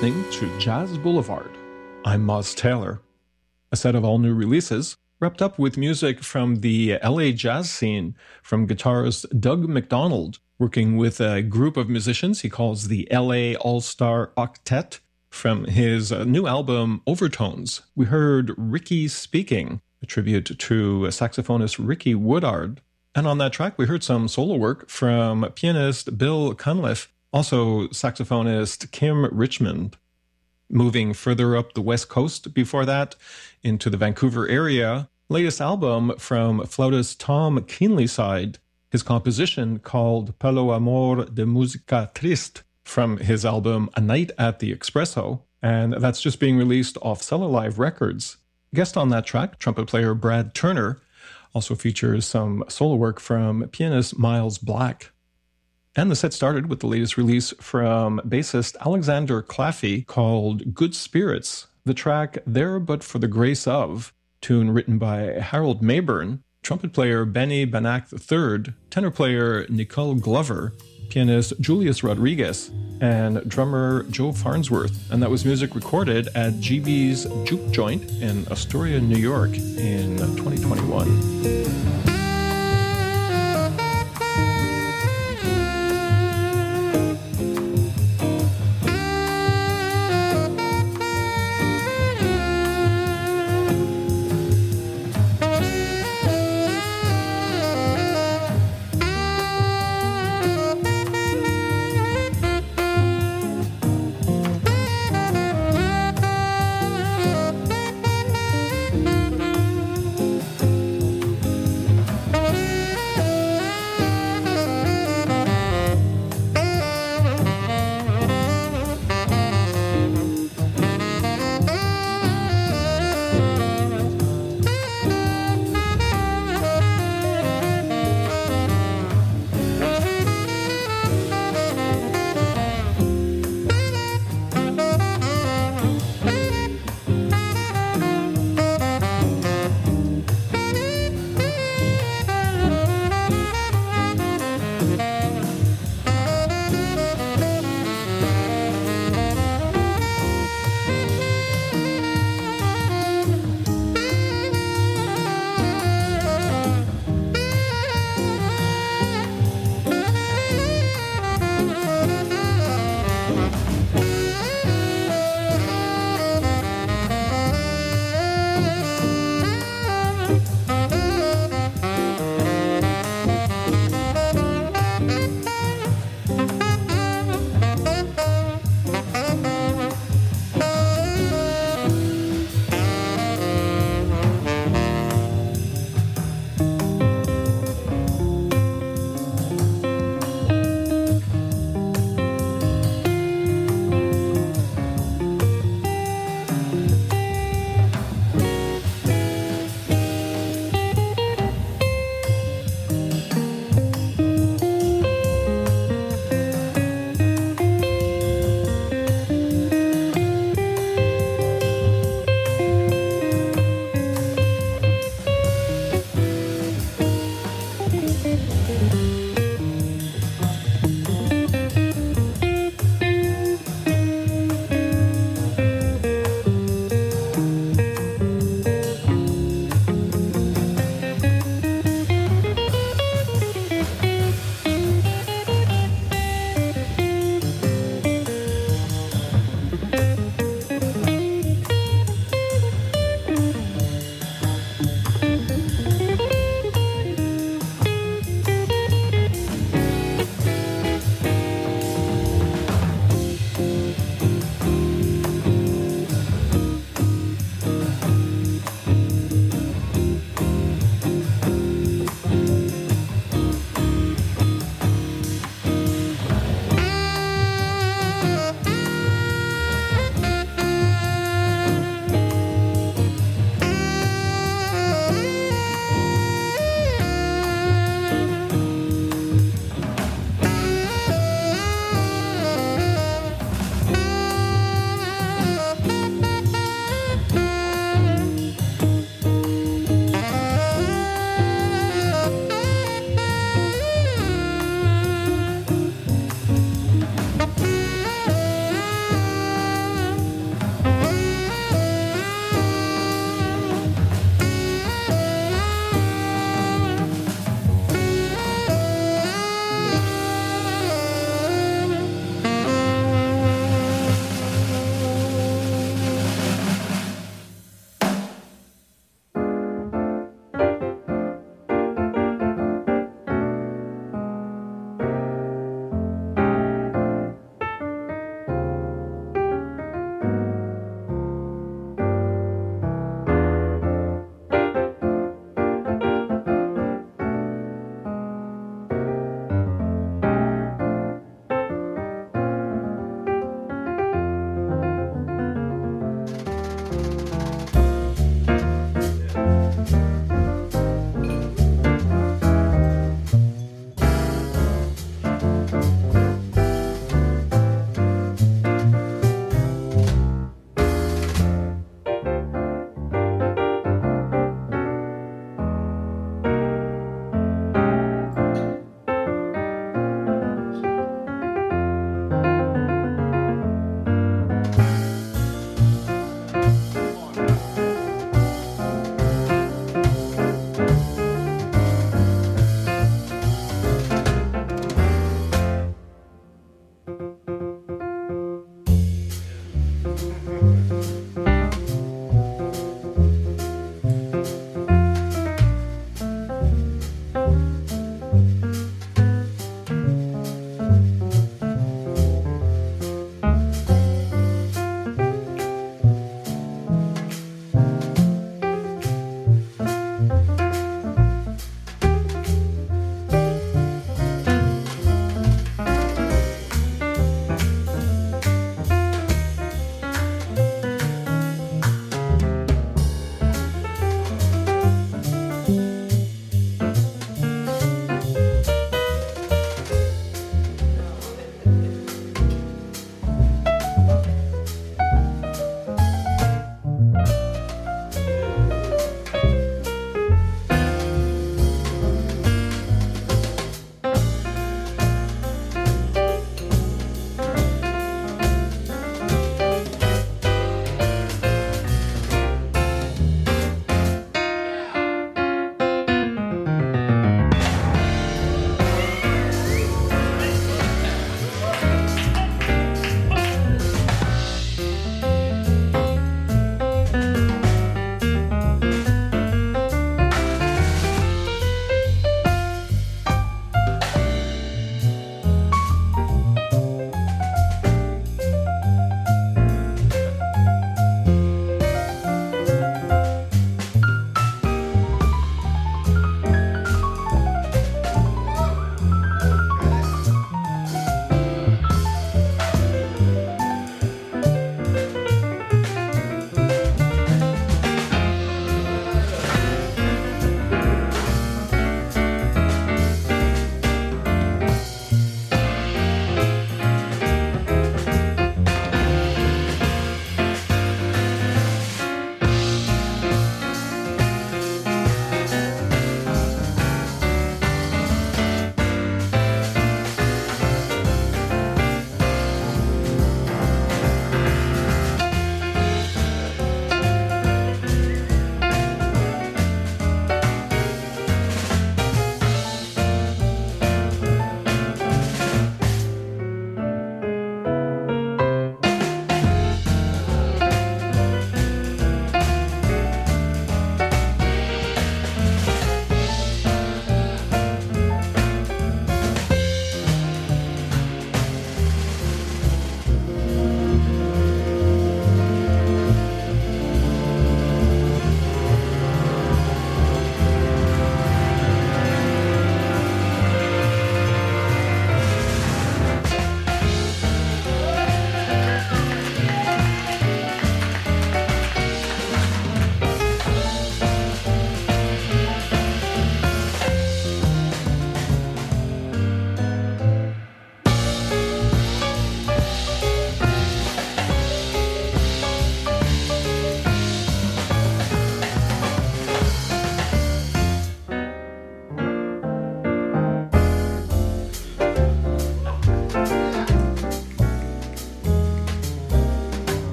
listening to Jazz Boulevard. I'm Moz Taylor. A set of all-new releases, wrapped up with music from the LA jazz scene from guitarist Doug McDonald, working with a group of musicians he calls the LA All-Star Octet. From his new album, Overtones, we heard Ricky Speaking, a tribute to saxophonist Ricky Woodard. And on that track, we heard some solo work from pianist Bill Cunliffe, also saxophonist Kim Richmond. Moving further up the West Coast before that, into the Vancouver area, latest album from flautist Tom Keenlyside, his composition called Pelo Amor de Música Triste, from his album A Night at the Espresso, and that's just being released off Cellar Live Records. Guest on that track, trumpet player Brad Turner, also features some solo work from pianist Miles Black. And the set started with the latest release from bassist Alexander Claffey called Good Spirits, the track There But For the Grace Of, tune written by Harold Mayburn, trumpet player Benny Banach III, tenor player Nicole Glover, pianist Julius Rodriguez, and drummer Joe Farnsworth. And that was music recorded at GB's Juke Joint in Astoria, New York in 2021.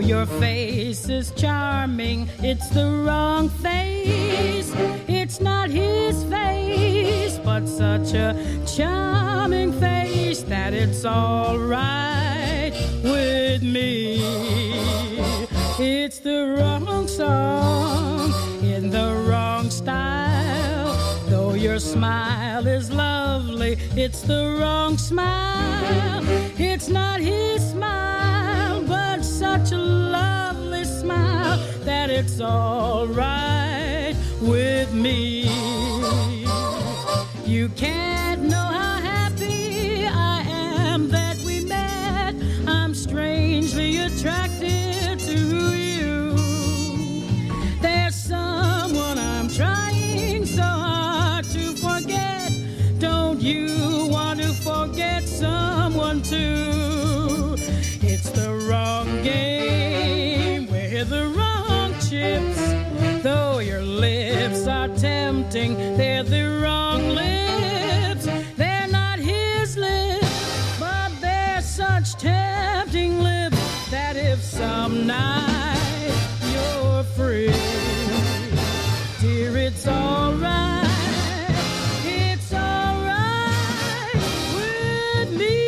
Your face is charming, it's the wrong face. It's not his face, but such a charming face that it's all right with me. It's the wrong song in the wrong style. Though your smile is lovely, it's the wrong smile. It's not his smile, but such a lovely smile that it's all right with me. You can't know how happy I am that we met. I'm strangely attracted to you. There's someone I'm trying so hard to forget. Don't you want to forget someone too? It's the wrong game with the wrong chips. Though your lips are tempting, they're the wrong lips. They're not his lips, but they're such tempting lips that if some night you're free, dear, it's all right. It's all right with me.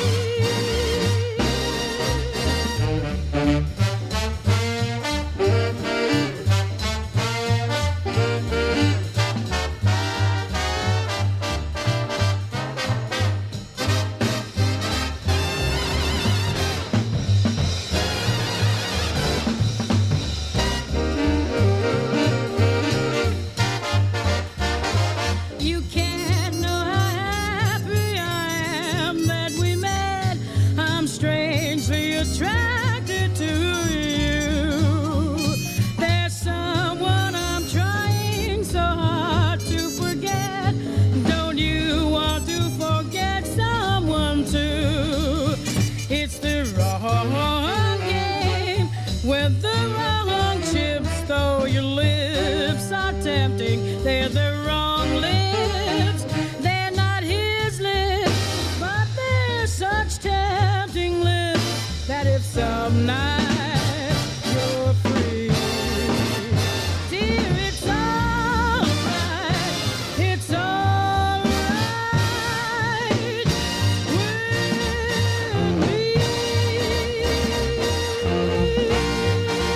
You can't know how happy I am that we met. I'm strangely attracted to you. There's someone I'm trying so hard to forget. Don't you want to forget someone too? It's the wrong game with the wrong chips. Though your lips are tempting, they're the wrong lips. They're not his lips, but they're such tempting lips that if some night you're free, dear, it's all right. It's all right with me.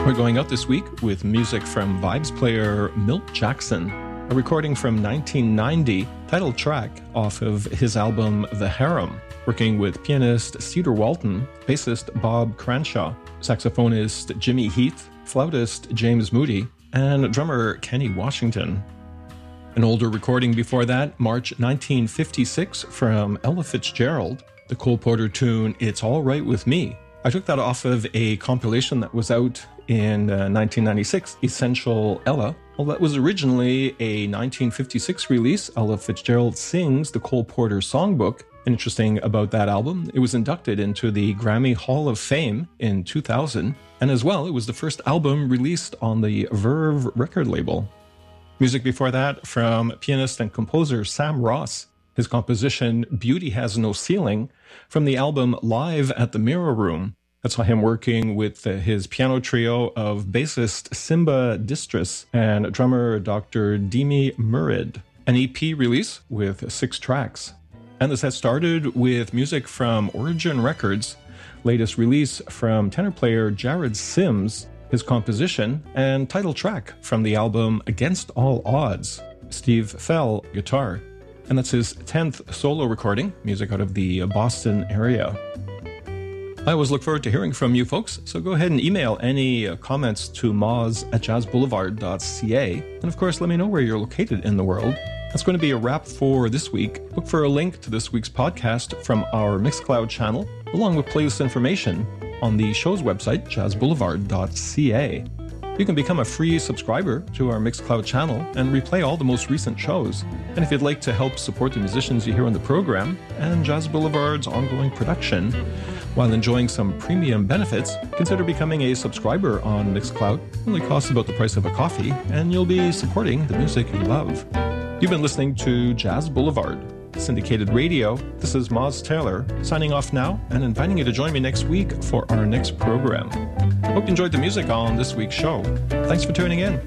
We're going out this week with music from vibes player Milt Jackson, a recording from 1990, title track off of his album The Harem, working with pianist Cedar Walton, bassist Bob Cranshaw, saxophonist Jimmy Heath, flautist James Moody, and drummer Kenny Washington. An older recording before that, March 1956, from Ella Fitzgerald, the Cole Porter tune It's All Right With Me. I took that off of a compilation that was out in 1996, Essential Ella. Well, that was originally a 1956 release. Ella Fitzgerald sings the Cole Porter Songbook. Interesting about that album, it was inducted into the Grammy Hall of Fame in 2000, and as well, it was the first album released on the Verve record label. Music before that from pianist and composer Sam Ross, his composition Beauty Has No Ceiling, from the album Live at the Mirror Room. That saw him working with his piano trio of bassist Simba Distris and drummer Dr. Demi Murid. An EP release with 6 tracks. And the set started with music from Origin Records, latest release from tenor player Jared Sims, his composition and title track from the album Against All Odds, Steve Fell, guitar. And that's his 10th solo recording, music out of the Boston area. I always look forward to hearing from you folks, so go ahead and email any comments to moz@jazzboulevard.ca. And of course, let me know where you're located in the world. That's going to be a wrap for this week. Look for a link to this week's podcast from our Mixcloud channel, along with playlist information on the show's website, jazzboulevard.ca. You can become a free subscriber to our Mixcloud channel and replay all the most recent shows. And if you'd like to help support the musicians you hear on the program and Jazz Boulevard's ongoing production, while enjoying some premium benefits, consider becoming a subscriber on Mixcloud. It only costs about the price of a coffee, and you'll be supporting the music you love. You've been listening to Jazz Boulevard, syndicated radio. This is Moz Taylor, signing off now and inviting you to join me next week for our next program. Hope you enjoyed the music on this week's show. Thanks for tuning in.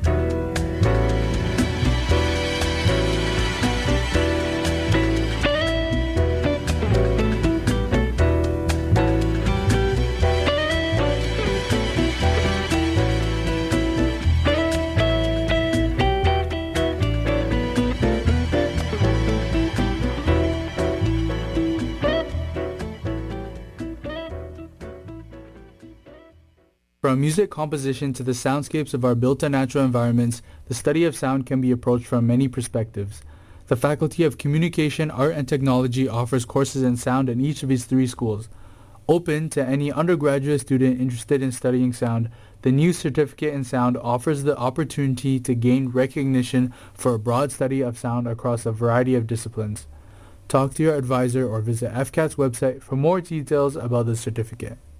From music composition to the soundscapes of our built-in natural environments, the study of sound can be approached from many perspectives. The Faculty of Communication, Art, and Technology offers courses in sound in each of these 3 schools. Open to any undergraduate student interested in studying sound, the new Certificate in Sound offers the opportunity to gain recognition for a broad study of sound across a variety of disciplines. Talk to your advisor or visit FCAT's website for more details about the certificate.